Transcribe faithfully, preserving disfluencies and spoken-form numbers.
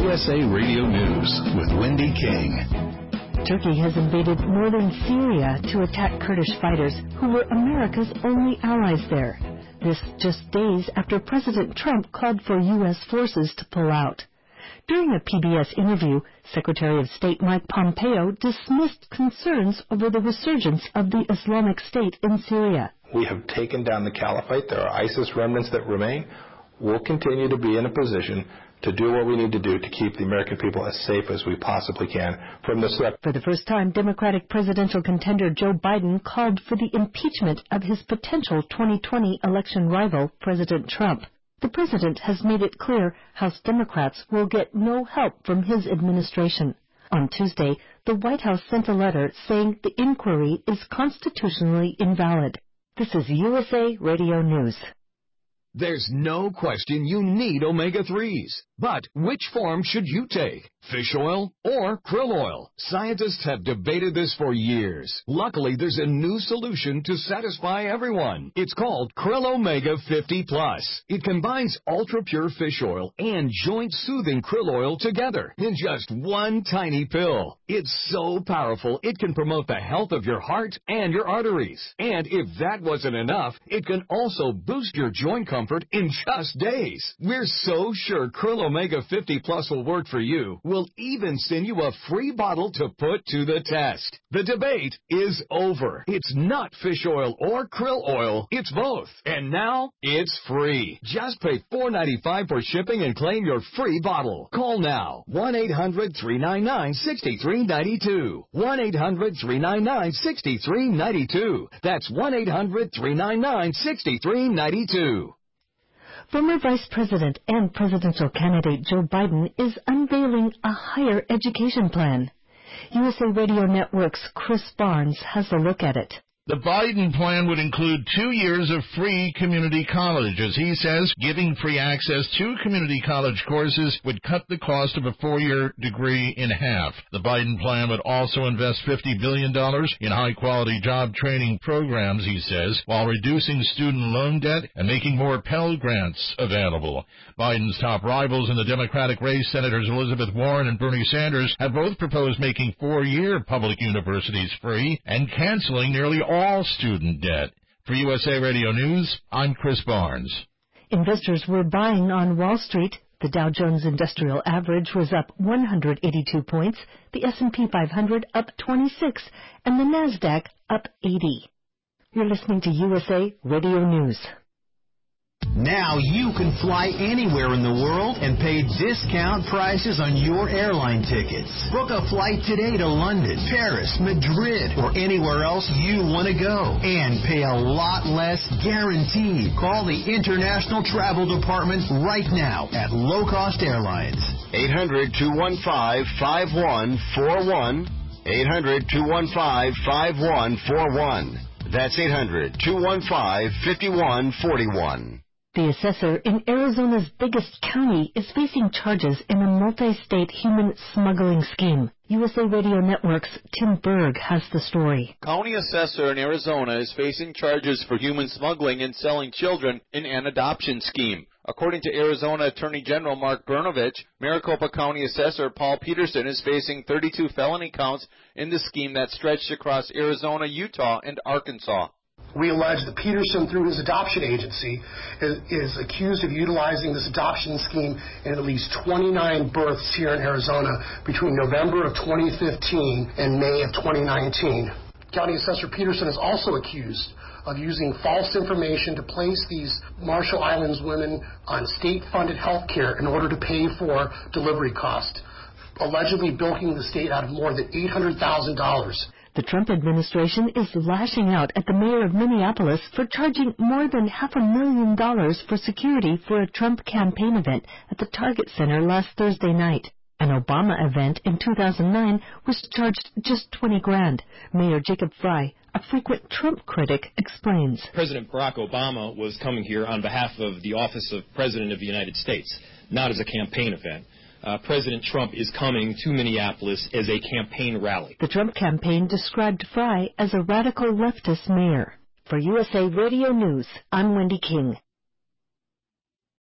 U S A Radio News with Wendy King. Turkey has invaded northern Syria to attack Kurdish fighters who were America's only allies there. This just days after President Trump called for U S forces to pull out. During a P B S interview, Secretary of State Mike Pompeo dismissed concerns over the resurgence of the Islamic State in Syria. We have taken down the caliphate. There are ISIS remnants that remain. We'll continue to be in a position to do what we need to do to keep the American people as safe as we possibly can from this threat. For the first time, Democratic presidential contender Joe Biden called for the impeachment of his potential twenty twenty election rival, President Trump. The president has made it clear House Democrats will get no help from his administration. On Tuesday, the White House sent a letter saying the inquiry is constitutionally invalid. This is U S A Radio News. There's no question you need omega threes. But which form should you take? Fish oil or krill oil? Scientists have debated this for years. Luckily, there's a new solution to satisfy everyone. It's called Krill Omega fifty plus. It combines ultra-pure fish oil and joint-soothing krill oil together in just one tiny pill. It's so powerful, it can promote the health of your heart and your arteries. And if that wasn't enough, it can also boost your joint comfort in just days. We're so sure Krill Omega fifty plus will work for you. We'll even send you a free bottle to put to the test. The debate is over. It's not fish oil or krill oil. It's both. And now it's free. Just pay four dollars and ninety-five cents for shipping and claim your free bottle. Call now. one eight hundred three nine nine six three nine two. one eight hundred three nine nine six three nine two. That's one eight hundred three nine nine six three nine two. Former Vice President and presidential candidate Joe Biden is unveiling a higher education plan. U S A Radio Network's Chris Barnes has a look at it. The Biden plan would include two years of free community college. As he says, giving free access to community college courses would cut the cost of a four-year degree in half. The Biden plan would also invest fifty billion dollars in high-quality job training programs, he says, while reducing student loan debt and making more Pell Grants available. Biden's top rivals in the Democratic race, Senators Elizabeth Warren and Bernie Sanders, have both proposed making four-year public universities free and canceling nearly all all student debt. For U S A Radio News, I'm Chris Barnes. Investors were buying on Wall Street. The Dow Jones Industrial Average was up one hundred eighty-two points, the S and P five hundred up twenty-six, and the NASDAQ up eighty. You're listening to U S A Radio News. Now you can fly anywhere in the world and pay discount prices on your airline tickets. Book a flight today to London, Paris, Madrid, or anywhere else you want to go. And pay a lot less guaranteed. Call the International Travel Department right now at Low Cost Airlines. eight hundred two one five five one four one. eight hundred two one five five one four one. That's eight hundred two one five five one four one. The assessor in Arizona's biggest county is facing charges in a multi-state human smuggling scheme. U S A Radio Network's Tim Berg has the story. County assessor in Arizona is facing charges for human smuggling and selling children in an adoption scheme. According to Arizona Attorney General Mark Brnovich, Maricopa County Assessor Paul Peterson is facing thirty-two felony counts in the scheme that stretched across Arizona, Utah, and Arkansas. We allege that Peterson, through his adoption agency, is, is accused of utilizing this adoption scheme in at least twenty-nine births here in Arizona between November of twenty fifteen and May of twenty nineteen. County Assessor Peterson is also accused of using false information to place these Marshall Islands women on state-funded health care in order to pay for delivery costs, allegedly bilking the state out of more than eight hundred thousand dollars. The Trump administration is lashing out at the mayor of Minneapolis for charging more than half a million dollars for security for a Trump campaign event at the Target Center last Thursday night. An Obama event in two thousand nine was charged just twenty grand. Mayor Jacob Frey, a frequent Trump critic, explains. President Barack Obama was coming here on behalf of the Office of President of the United States, not as a campaign event. Uh, President Trump is coming to Minneapolis as a campaign rally. The Trump campaign described Frey as a radical leftist mayor. For U S A Radio News, I'm Wendy King.